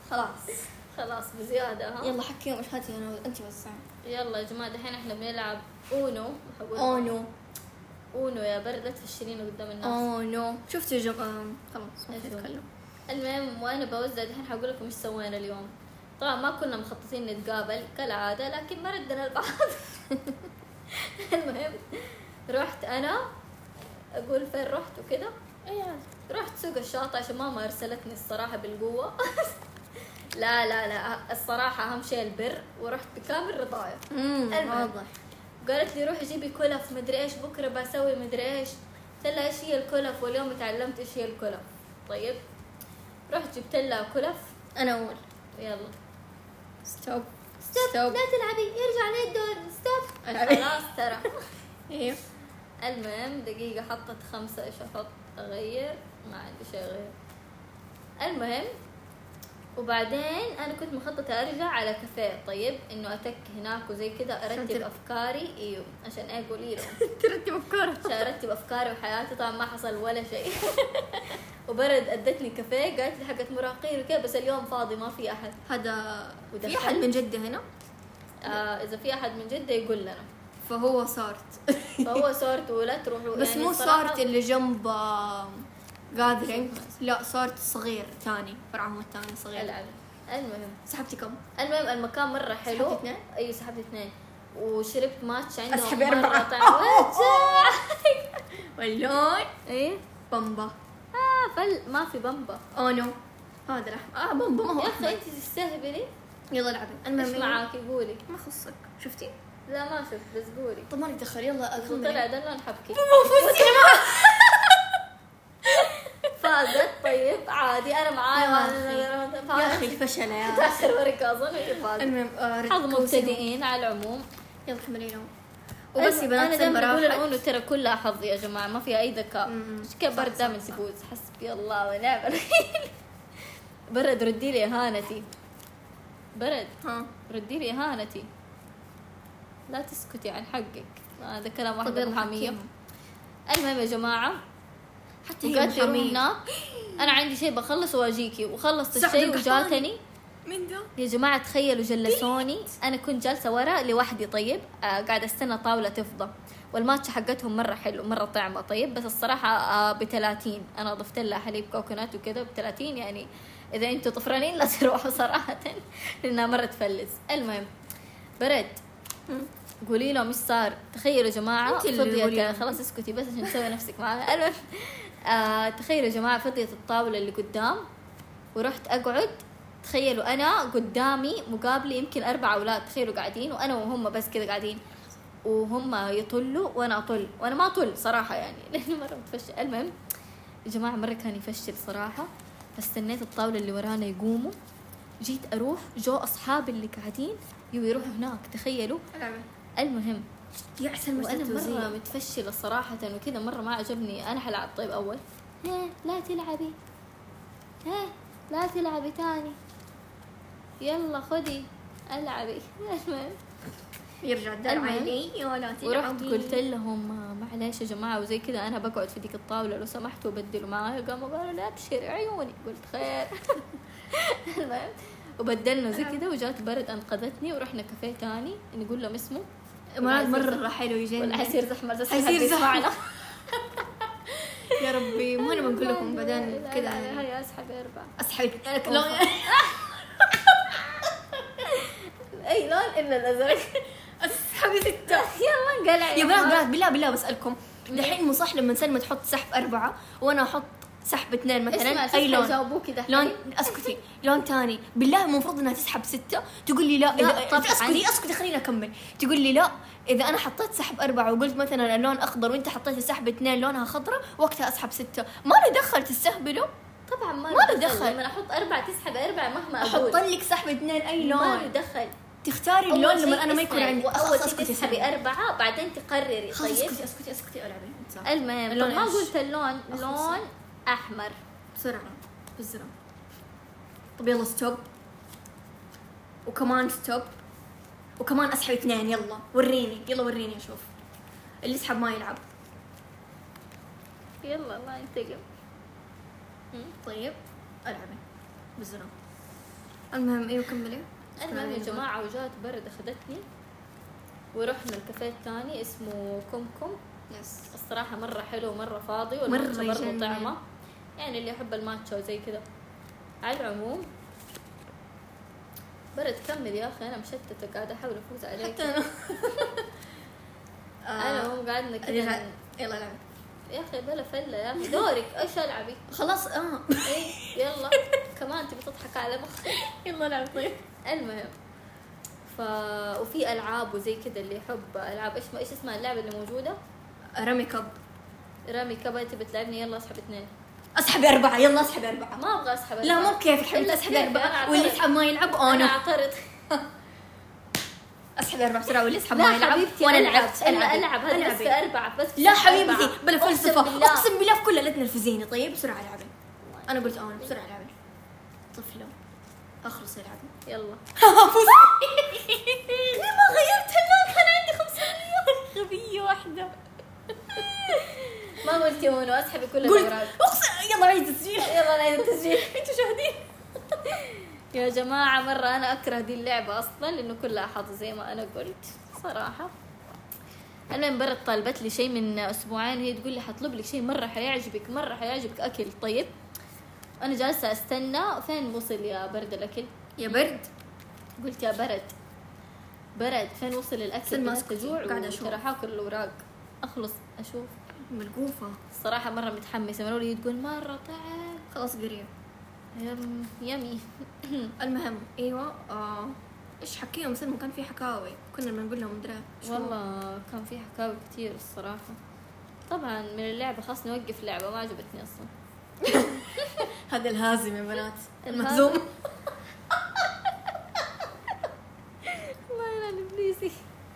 خلاص بزيادة ها. يلا حكيهم ايش هاتي انا انت وزعي. يلا يا جماعة دحين احنا بنلعب اونو. اونو يا برد لا تفشلينه قدام الناس. اونو شفتوا يا جماعة خلاص ما تتكلم. المهم وانا بوزع دحين حقول لكم ايش سوينا اليوم. طبعا ما كنا مخططين نتقابل كالعادة لكن ما ردنا البعض. المهم رحت انا اقول فين رحت وكده. رحت سوق الشاطئ عشان ماما ارسلتني الصراحة بالقوة. لا الصراحة اهم شيء البر، ورحت بكامل رضايا. واضح. قالت لي روحي جيبي كلف مدري ايش بكره بسوي مدري ايش. قلت لها ايش هي الكلف واليوم تعلمت ايش هي الكلف. طيب رحت جبت لها كلف. انا اول. يلا ستوب لا تلعبي يرجع لي الدور. ستوب خلاص ترى. ايوه المهم دقيقة حطت 5 ايش احط اغير ما عندي شيء غير. المهم وبعدين انا كنت مخططه ارجع على كافيه. طيب انه اتك هناك وزي كذا ارتب افكاري. ايوه عشان ايه قولي لهم. ترتب افكارها. عشان ارتب افكاري وحياتي. طبعا ما حصل ولا شيء. وبرد ادتني كافيه قالت لي حقت مراهقين وكذا بس اليوم فاضي ما في احد. هذا في احد من جدة هنا؟ اذا في احد من جدة يقول لنا. فهو صارت ولا تروحوا بس يعني مو صارت اللي جنب قادرين. لا صارت صغير ثاني فرعهم الثاني صغير. المهم سحبتي كم؟ المهم المكان مرة حلو. سحبت 2؟ ايوه سحبت 2 وشربت ماتش عندهم. اسحبي 4. واللون ايه بامبا. ما في بامبا. نو هذا الاحمر. بامبا ما هو يا اخي انت تستهبلي. يلا لعبي. المهم ايش معاكي قولي. ما خصك. شفتي؟ لا ما شفت بس قولي. طب ما ندخل يلا طلع دلون حبكي. فازت. طيب عادي انا معايا. يا اخي الفشل يا اخر ورقه اظن فازت. المهم حظ مبتدئين على العموم. يلا كملينا. وبس يا بنات انا دائما بقول الأونو ترى كلها حظ يا جماعه ما فيها اي ذكاء. كيف برد دائما تفوز. حسبي الله ونعم الوكيل. برد ردي لي اهانتي. برد ردي لي اهانتي. لا تسكتي عن حقك. هذا كلام واحد محاميه. المهم يا جماعه حتى هي محاميه. انا عندي شيء بخلص واجيكي وخلصت الشيء وجاتني. من ده يا جماعه تخيلوا جلسوني. انا كنت جالسه ورا لوحدي. طيب قاعده استنى طاوله تفضى والماتش حقتهم مره حلو مره طعمه. طيب بس الصراحه ب30 انا ضفت لها حليب كوكونات وكذا ب30 يعني اذا انتوا طفرانين لا تروحوا صراحه لانها مره تفلس. المهم برد قولي لهم ايش صار. تخيلوا يا جماعه فضيت. خلاص اسكتي بس عشان تسوي نفسك معايا. المهم تخيلوا يا جماعه فضيت الطاوله اللي قدام ورحت اقعد. تخيلوا انا قدامي مقابلي يمكن 4 أولاد. تخيلوا قاعدين وانا وهم بس كذا قاعدين وهم يطلوا وانا اطل وانا ما اطل صراحه يعني لانه مره متفشل. المهم يا جماعه مره كان يفشل صراحه. فاستنيت الطاوله اللي ورانا يقوموا. جيت اروح جو اصحابي اللي قاعدين يروحوا هناك. تخيلوا. المهم يعسل وانا مره متفشله صراحه وكذا مره ما عجبني. انا حلعب. طيب اول لا تلعبي لا تلعبي تاني يلا خدي العبي. المهم يرجع الدلع علي ولا تلعبي. ورحت قلت لهم معليش يا جماعه وزي كذا انا بقعد في ديك الطاوله لو سمحتوا بدلوا معايا. قاموا قالوا لا ابشري عيوني. قلت خير. المهم وبدلنا زي كذا وجات برد انقذتني ورحنا كافيه تاني نقول لهم اسمه مرة حلو يجي ولا حيصير زحمه حيصير زحمه. يا ربي مو انا بنقول لكم بعدين كذا. هيا اسحبي 4. اسحبي لون اي لون الا الازرق. اسحبي 6. يلا انقلع يا بنات بالله بسألكم دحين مو صح لما سلمى تحط سحب 4 وانا احط سحب 2 مثلا اي لون لون اسكتي لون تاني بالله المفروض انها تسحب 6 تقول لي لا اسكتي خليني اكمل. تقول لي لا اذا انا حطيت سحب 4 وقلت مثلا اللون اخضر وانت حطيت سحب 2 لونها خضراء وقتها اسحب 6. ما له دخل تستهبلوا. طبعا ما له دخل. لما احط 4 تسحب 4 مهما اقول احط لك سحب 2 اي لون ما له دخل. تختاري اللون لما انا ما يكون عندي. اول شيء تسحبي 4 بعدين تقرري. طيب اسكتي العبي. المهم ما قلت اللون لون احمر بسرعه بالزرع. طب يلا ستوب وكمان ستوب وكمان اسحب 2. يلا وريني اشوف اللي يسحب ما يلعب. يلا الله ينتقم. طيب العبي بالزرع. المهم ايوه كملي. المهم يا جماعة وجات برد أخذتني ورحنا الكافيه الثاني اسمه كوم. يس الصراحة مرة حلو ومرة فاضي والماتشا برضو طعمة، يعني اللي يحب الماتشا وزي كذا. على العموم برد كمل يا أخي، أنا مشتتة قاعدة أحاول أفوز عليك. حتى أنا أنا هم قاعدنا كذا. يلا لعب يا أخي بلا فلة يا أخي، دورك إيش ألعبي؟ خلاص إيه يلا كمان تبي تضحك على مخي. يلا لعب طيب. المهم وفي ألعاب وزي كذا اللي يحب ألعاب. إيش اسمها اللعبة اللي موجودة؟ رمي كب. رامي كبا. تبي تلعبني؟ يلا اسحب 2. اسحبي 4. يلا اسحبي 4. ما ابغى اسحب 4. لا مو كيفك حبيبتي، اسحبي 4 واللي يسحب ما يلعب انا اعترض. اسحبي 4 بسرعه واللي يسحب ما يلعب. وانا لعبت العب هذا بس 4 بس. لا حبيبتي بلا فلسفه، اقسم بالله في كلها لا تنرفزيني. طيب بسرعه العبي. انا قلت بسرعه العبي طفله اخلص العبي يلا. ليه ما غيرت اللون؟ كان عندي 500 غبيه واحده. ما قلتي هون واسحبي كل الاوراق. يلا عيد التسجيل. يلا عيد التسجيل. انتوا شاهدين يا جماعه مره انا اكره دي اللعبه اصلا لانه كلها حظ زي ما انا قلت صراحه. انا من برا طالبت لي شيء من اسبوعين، هي تقول لي حطلب لك شيء مره حيعجبك، مره حيعجبك اكل. طيب انا جالسه استنى، فين وصل يا برد الاكل؟ يا برد قلت يا برد فين وصل الاكل؟ ما اسكتي قاعده اشوف. ترى حاكل الاوراق اخلص اشوف. ملقوفه الصراحه مره متحمسه. مرولي تقول مره طعم. خلاص قريب يمي. المهم ايوه ايش حكيهم سلمى؟ كان في حكاوي كنا بنقول لهم مدري والله كان في حكاوي كتير الصراحه. طبعا من اللعبه خلاص نوقف لعبه ما عجبتني اصلا. هذا الهازم يا بنات، المهزوم. الله يلعن ابليسي.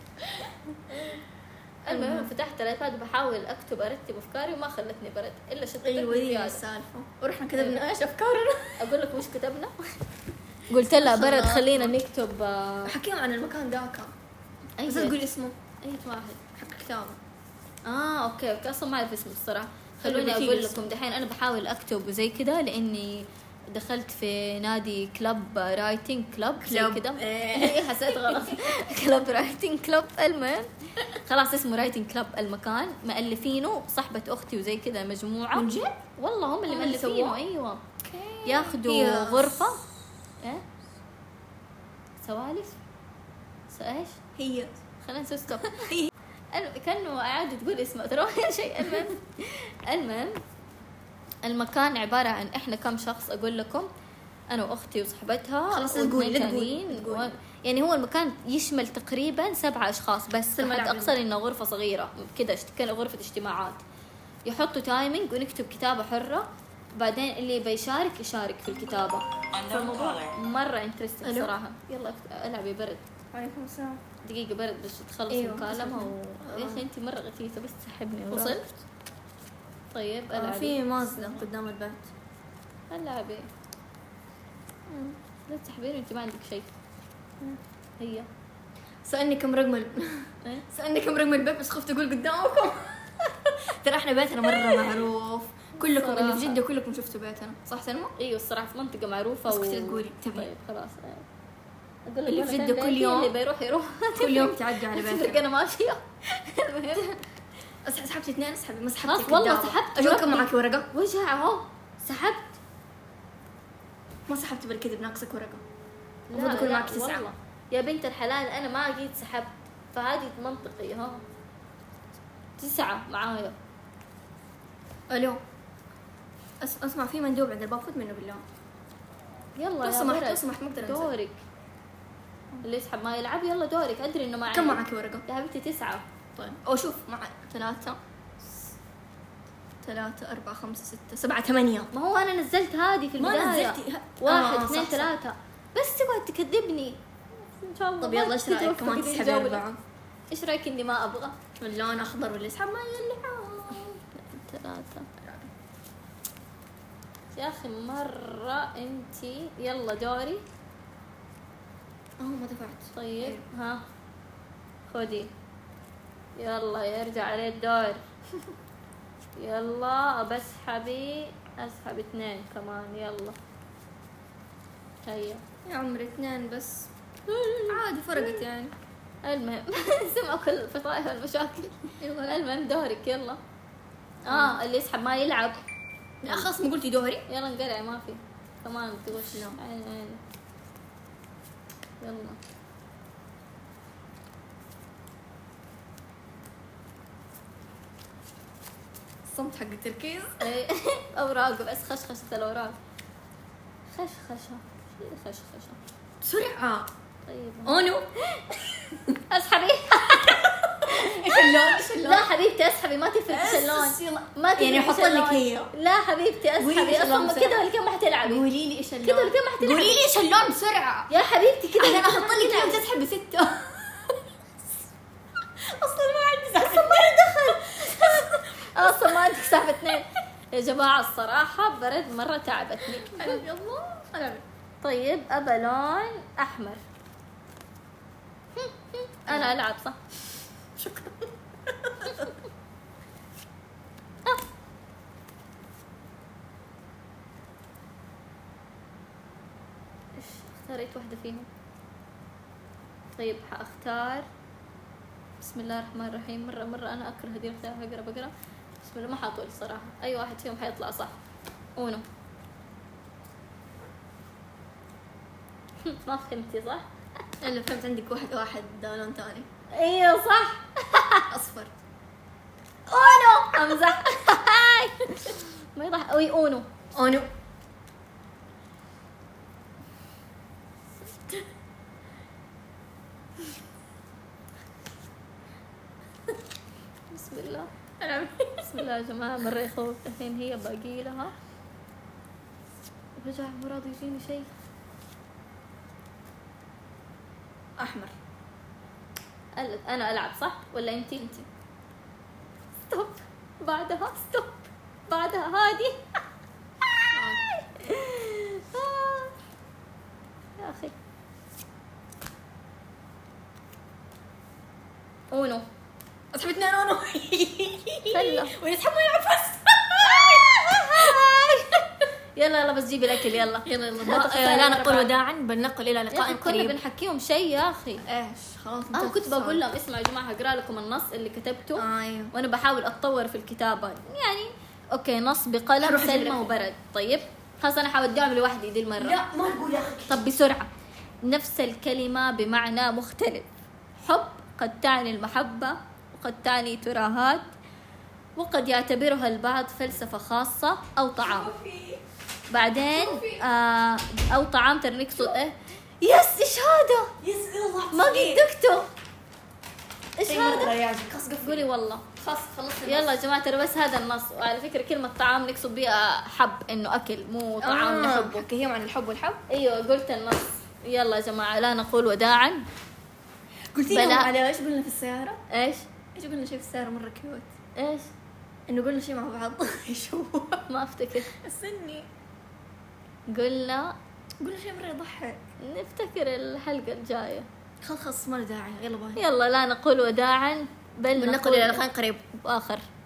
المهم فتحت الايباد بحاول اكتب ارتب افكاري وما خلتني برد الا شطت. ايوه هي السالفه. ورحنا كتبنا ايش افكارنا. اقول لك وش كتبنا؟ قلت لها برد خلينا نكتب. حكيهم عن المكان ذاك. بس تقول اسمه اي واحد حق كتابه. اوكي اصلا ما اعرف اسمه الصراحه. خلوني اقول لكم دحين انا بحاول اكتب وزي كذا لاني دخلت في نادي كلب رايتنج كلب زي كذا. ايه حسيت غلط. كلب رايتنج كلب. المهم خلاص اسمه رايتنج كلب. المكان مؤلفينه صاحبة اختي وزي كذا مجموعة. من جد؟ والله هم اللي مؤلفينه. ايوه ياخذوا Yes. غرفة. ايه سوالف ايش هي خلينا نسوي ستوب. كانه اعاده تقول اسمه ترى شيء. المهم المكان عباره عن احنا كم شخص اقول لكم، انا واختي وصاحبتها. خلاص تقول يعني هو المكان يشمل تقريبا 7 اشخاص بس. حد اقصر انه غرفه صغيره كذا كان غرفه اجتماعات. يحطوا تايمينج ونكتب كتابه حره، بعدين اللي بيشارك يشارك في الكتابه. فالموضوع مره انترستنج صراحه. يلا العبي برد. عليكم السلام. دقيقة برد بس تخلص المكالمة يا أخي أنتي مرة غثيثة بس تسحبني. وصلت؟ طيب ألعبي. في مازدا قدام البيت. ألعبي. لا تسحبيني أنتي ما عندك شيء. هي سألني كم رقم سألني كم رقم البيت بس خفت أقول قدامكم. ترى إحنا بيتنا مرة معروف، كلكم صراحة. اللي في جدة كلكم شفتوا بيتنا صح سلمى؟ أيوة الصراحة في منطقة معروفة. بس كنت تقولي تبي. طيب خلاص أقول اللي في جدة كل يوم اللي بيروح كل يوم تعدي على بيتنا. أنا ماشية. المهم سحبت 2. اسحبي ما سحبت. خلاص والله سحبت. أشوف كم معك ورقة. وجع اهو سحبت. ما سحبت بالكذب ناقصك ورقة. المفروض يكون معك 9. يا بنت الحلال أنا ما جيت سحبت فهذه منطقي. 9 معايا. ألو اسمع في مندوب عند الباب خذ منه بالله. يلا لو سمحت ما اقدر انسى. دورك. اللي يسحب ما يلعب. يلا دورك. ادري انه ما كم معك ورقه يا حبيبتي 9. طيب او شوف مع 3 4 5 6 7 8. ما هو انا نزلت هذه في البدايه. ما نزلتي 1 2 3 بس تقعد تكذبني ان شاء الله. طب يلا ايش رايك كمان تسحبي 4؟ ايش رايك اني ما ابغى اللون اخضر واللي يسحب ما يلعب. 3 يا اخي مره انتي. يلا دوري. ما دفعت. طيب ها خذي. يلا يرجع عليه الدور. يلا بسحبي. اسحب 2 كمان. يلا هيا يا عمري 2 بس عادي فرقت يعني. المهم سمعوا كل الفطائح والمشاكل. المهم دورك يلا. اللي يسحب ما يلعب. لا خلاص ما قلتي دوري. يلا نقرع ما في كمان تغش. عين يلا الصمت حق التركيز. اوراق بس خشخشة الاوراق. خشخشة شيء خشخشة بسرعة. طيب اونو اسحبي. ايش اللون؟ لا حبيبتي اسحبي ما تفرق ايش اللون. ما تفرق يعني احط لك هي. لا حبيبتي اسحبي اصلا كذا ولا كم حتلعبي. قولي لي ايش اللون. كذا ولا كم حتلعبي. قولي لي ايش اللون بسرعة يا حبيبتي كذا. انا احط لك يوم تسحبي 6. اصلا ما عندي سحب. اصلا ما دخل. اصلا ما عندك سحب 2 يا جماعة. الصراحة برد مرة تعبتني. يلا طيب ابى لون احمر. انا العب صح. شكرا. ايش اختاريت واحدة فيهم؟ طيب حاختار بسم الله الرحمن الرحيم. مرة انا اكره هذه الاختيار. بقرا بسم الله. ما حاطول الصراحة. اي واحد فيهم حيطلع صح. اونو. ما فهمتي صح؟ انا فهمت عندك واحد لون ثاني. ايوه صح. اصفر. اونو. امزح. ما يضحك. اونو. بسم الله. بسم الله يا جماعة. مرة يخوف. الحين هي باقي لها رجع مو راضي يجيني شيء. احمر. انا العب صح ولا انتي؟ ستوب. بعدها ستوب. بعدها هادي. يا اخي اونو. اسحب 2 اونو. هلا ويسحب ويلعب بس. يلا بس جيبي الاكل. يلا لا نقول وداعا بل نقل الى لقاء كنا قريب. بنحكيهم شيء يا اخي. ايش خلاص. كنت بقول لهم اسمعوا يا جماعه هقرا لكم النص اللي كتبته. ايوه. وانا بحاول اتطور في الكتابه يعني. اوكي نص بقلم سلمى وبرد. طيب خلاص انا حوديهم لوحدي دي المره. لا ما تقول يا اخي. طب بسرعه. نفس الكلمه بمعنى مختلف. حب قد تعني المحبه وقد تعني تراهات وقد يعتبرها البعض فلسفه خاصه او طعام. بعدين او طعام ترى نقصد ايه. يس ايش هذا؟ يس الله ما قد دقته. ايش هذا؟ خلاص قولي والله. خلاص خلصنا. يلا يا جماعه ترى بس هذا النص. وعلى فكره كلمه طعام نقصد بها حب انه اكل مو طعام نحبه. اوكي هي معنى الحب والحب. ايوه قلت النص. يلا يا جماعه لا نقول وداعا. قلتي لهم على ايش قلنا في السياره؟ ايش قلنا شيء في السياره مره كيوت. ايش انه قلنا شيء مع بعض. ايش هو؟ ما افتكر. استني. قلنا شيء مره يضحك. نفتكر الحلقه الجايه. خلاص ما له داعي. يلا باي. يلا لا نقول وداعا بل نقول الى لقاء قريب اخر.